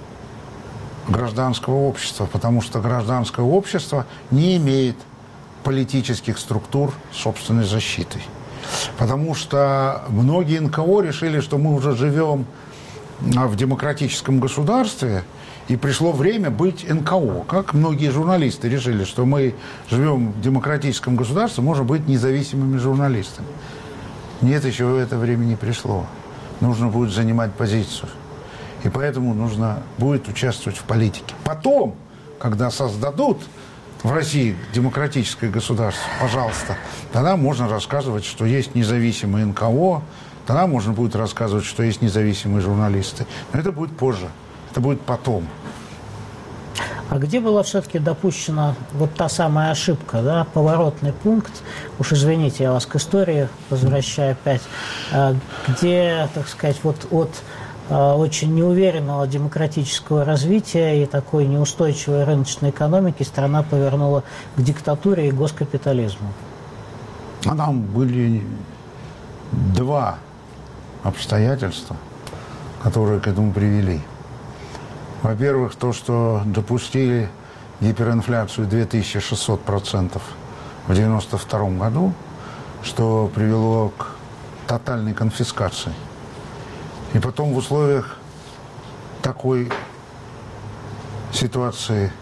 гражданского общества, потому что гражданское общество не имеет политических структур собственной защиты. Потому что многие эн ка о решили, что мы уже живем в демократическом государстве, и пришло время быть эн ка о. Как многие журналисты решили, что мы живем в демократическом государстве, можем быть независимыми журналистами. Нет, еще это время не пришло. Нужно будет занимать позицию. И поэтому нужно будет участвовать в политике. Потом, когда создадут в России демократическое государство, пожалуйста, тогда можно рассказывать, что есть независимые эн ка о, тогда можно будет рассказывать, что есть независимые журналисты. Но это будет позже, это будет потом. А где была все-таки допущена вот та самая ошибка, да, поворотный пункт, уж извините, я вас к истории возвращаю опять, где, так сказать, вот от очень неуверенного демократического развития и такой неустойчивой рыночной экономики страна повернула к диктатуре и госкапитализму? А там были два обстоятельства, которые к этому привели. Во-первых, то, что допустили гиперинфляцию две тысячи шестьсот процентов в девяносто втором году, что привело к тотальной конфискации. И потом в условиях такой ситуации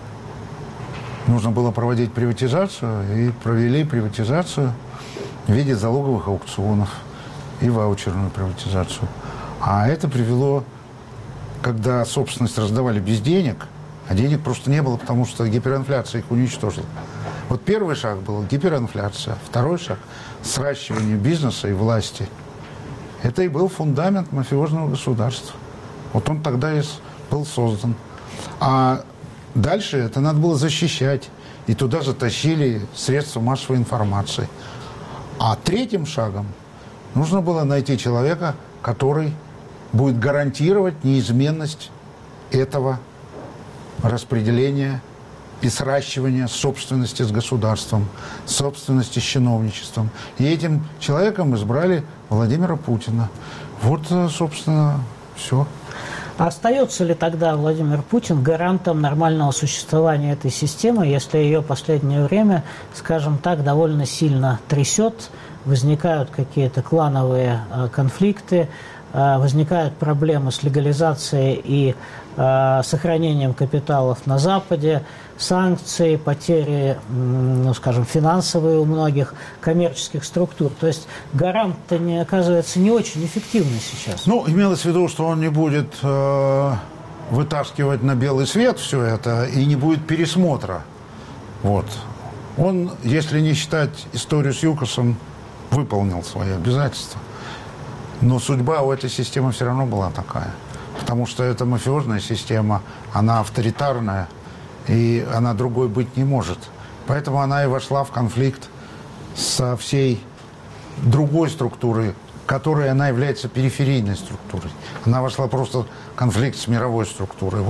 нужно было проводить приватизацию, и провели приватизацию в виде залоговых аукционов и ваучерную приватизацию. А это привело, когда собственность раздавали без денег, а денег просто не было, потому что гиперинфляция их уничтожила. Вот первый шаг был гиперинфляция, второй шаг – сращивание бизнеса и власти. Это и был фундамент мафиозного государства. Вот он тогда и был создан. А дальше это надо было защищать, и туда затащили средства массовой информации. А третьим шагом нужно было найти человека, который будет гарантировать неизменность этого распределения и сращивания собственности с государством, собственности с чиновничеством. И этим человеком избрали Владимира Путина. Вот, собственно, все. А остается ли тогда Владимир Путин гарантом нормального существования этой системы, если ее в последнее время, скажем так, довольно сильно трясет, возникают какие-то клановые э, конфликты, э, возникают проблемы с легализацией и э, сохранением капиталов на Западе, санкции, потери, ну, скажем, финансовые у многих коммерческих структур. То есть гарант-то, не, оказывается, не очень эффективный сейчас. Ну, имелось в виду, что он не будет э, вытаскивать на белый свет все это и не будет пересмотра. Вот. Он, если не считать историю с ЮКОСом, выполнил свои обязательства. Но судьба у этой системы все равно была такая. Потому что это мафиозная система, она авторитарная, и она другой быть не может. Поэтому она и вошла в конфликт со всей другой структурой, которой она является периферийной структурой. Она вошла просто в конфликт с мировой структурой. Вот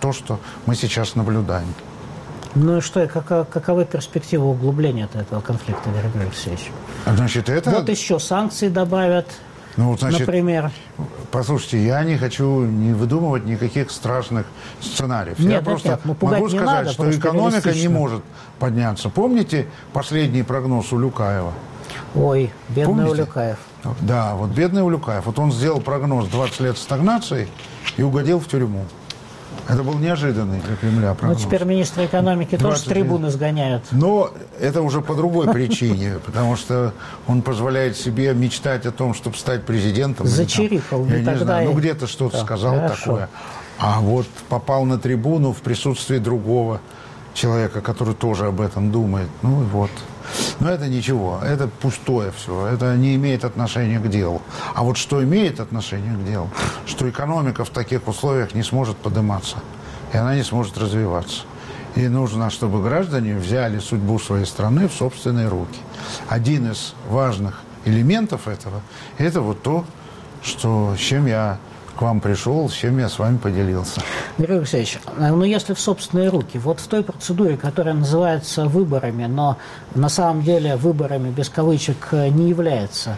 то, что мы сейчас наблюдаем. Ну и что, как, каковы перспективы углубления этого конфликта, Григорий Алексеевич? Значит, это... Вот еще санкции добавят, ну, значит, например. Послушайте, я не хочу не выдумывать никаких страшных сценариев. Нет, я нет, просто нет, ну, могу сказать, надо, что экономика не может подняться. Помните последний прогноз Улюкаева? Ой, бедный Помните? Улюкаев. Да, вот бедный Улюкаев. Вот он сделал прогноз двадцать лет стагнации и угодил в тюрьму. Это был неожиданный для Кремля прогноз. Ну, теперь министры экономики тоже с трибуны сгоняют. Но это уже по другой причине, потому что он позволяет себе мечтать о том, чтобы стать президентом. Зачирикал. Я не знаю, ну где-то что-то сказал такое. А вот попал на трибуну в присутствии другого человека, который тоже об этом думает. Ну вот. Но это ничего, это пустое все, это не имеет отношения к делу. А вот что имеет отношение к делу, что экономика в таких условиях не сможет подниматься, и она не сможет развиваться. И нужно, чтобы граждане взяли судьбу своей страны в собственные руки. Один из важных элементов этого, это вот то, что, с чем я к вам пришел, с чем я с вами поделился. Григорий Алексеевич, ну если в собственные руки, вот в той процедуре, которая называется выборами, но на самом деле выборами без кавычек не является,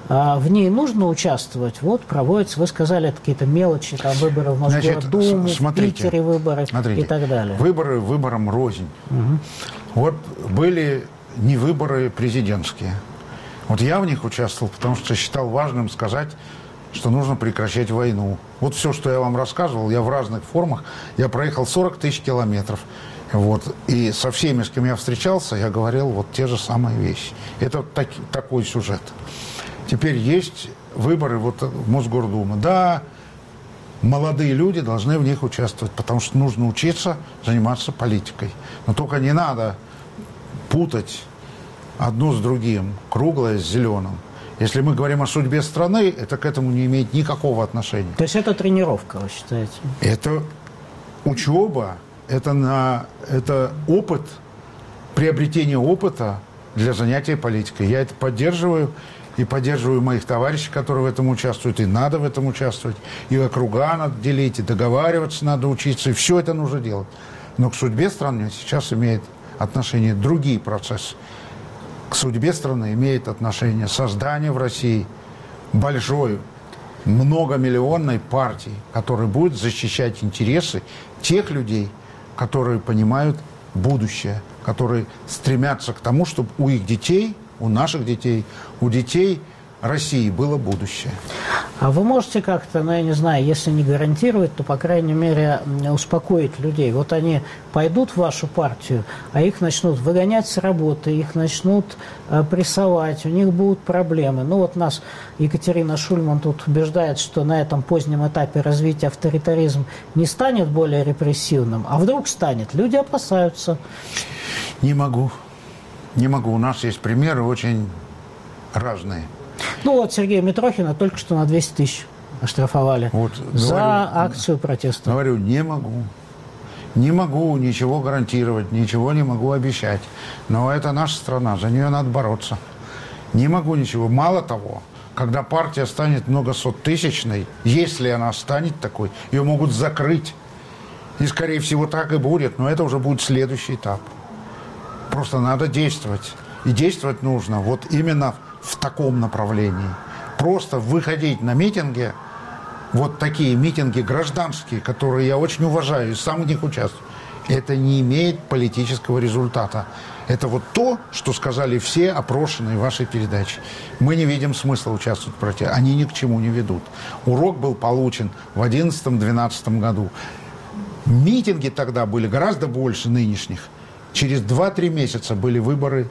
в ней нужно участвовать? Вот проводятся, вы сказали, какие-то мелочи, там выборы в Мосгордуму, в Питере выборы смотрите, и так далее. Выборы выборам рознь. Угу. Вот были не выборы президентские. Вот я в них участвовал, потому что считал важным сказать, что нужно прекращать войну. Вот все, что я вам рассказывал, я в разных формах, я проехал сорок тысяч километров. Вот, и со всеми, с кем я встречался, я говорил вот те же самые вещи. Это так, такой сюжет. Теперь есть выборы вот в Мосгордуму. Да, молодые люди должны в них участвовать, потому что нужно учиться заниматься политикой. Но только не надо путать одно с другим, круглое с зеленым. Если мы говорим о судьбе страны, это к этому не имеет никакого отношения. То есть это тренировка, вы считаете? Это учеба, это, на, это опыт, приобретение опыта для занятия политикой. Я это поддерживаю и поддерживаю моих товарищей, которые в этом участвуют, и надо в этом участвовать. И округа надо делить, и договариваться надо учиться, и все это нужно делать. Но к судьбе страны сейчас имеет отношение другие процессы. К судьбе страны имеет отношение создание в России большой, многомиллионной партии, которая будет защищать интересы тех людей, которые понимают будущее, которые стремятся к тому, чтобы у их детей, у наших детей, у детей России было будущее. А вы можете как-то, ну я не знаю, если не гарантировать, то, по крайней мере, успокоить людей. Вот они пойдут в вашу партию, а их начнут выгонять с работы, их начнут э, прессовать, у них будут проблемы. Ну вот нас Екатерина Шульман тут убеждает, что на этом позднем этапе развития авторитаризм не станет более репрессивным, а вдруг станет. Люди опасаются. Не могу. Не могу. У нас есть примеры очень разные. Ну вот Сергея Митрохина только что на двести тысяч оштрафовали вот, за говорю, акцию протеста. Говорю, не могу. Не могу ничего гарантировать, ничего не могу обещать. Но это наша страна, за нее надо бороться. Не могу ничего. Мало того, когда партия станет многосоттысячной, если она станет такой, ее могут закрыть. И, скорее всего, так и будет. Но это уже будет следующий этап. Просто надо действовать. И действовать нужно вот именно в таком направлении. Просто выходить на митинги, вот такие митинги гражданские, которые я очень уважаю и сам в них участвую, это не имеет политического результата. Это вот то, что сказали все опрошенные в вашей передаче. Мы не видим смысла участвовать в протесте. Они ни к чему не ведут. Урок был получен в одиннадцатом-двенадцатом году. Митинги тогда были гораздо больше нынешних. Через два-три месяца были выборы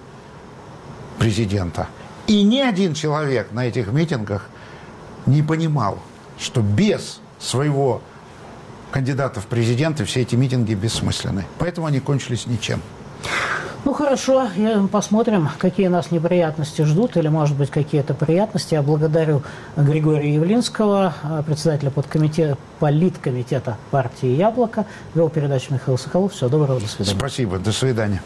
президента. И ни один человек на этих митингах не понимал, что без своего кандидата в президенты все эти митинги бессмысленны. Поэтому они кончились ничем. Ну хорошо, посмотрим, какие нас неприятности ждут, или, может быть, какие-то приятности. Я благодарю Григория Явлинского, председателя подкомитета, политкомитета партии «Яблоко». Вел передачу Михаил Соколов. Всего доброго, до свидания. Спасибо, до свидания.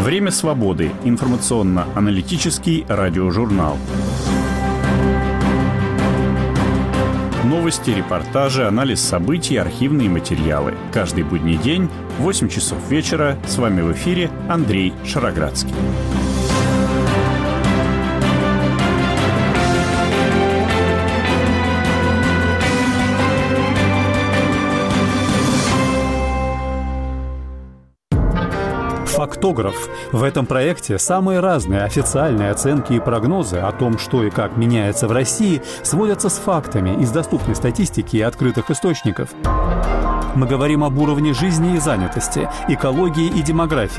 Время свободы. Информационно-аналитический радиожурнал. Новости, репортажи, анализ событий, архивные материалы. Каждый будний день в восемь часов вечера. С вами в эфире Андрей Шароградский. Фактограф. В этом проекте самые разные официальные оценки и прогнозы о том, что и как меняется в России, сводятся с фактами из доступной статистики и открытых источников. Мы говорим об уровне жизни и занятости, экологии и демографии,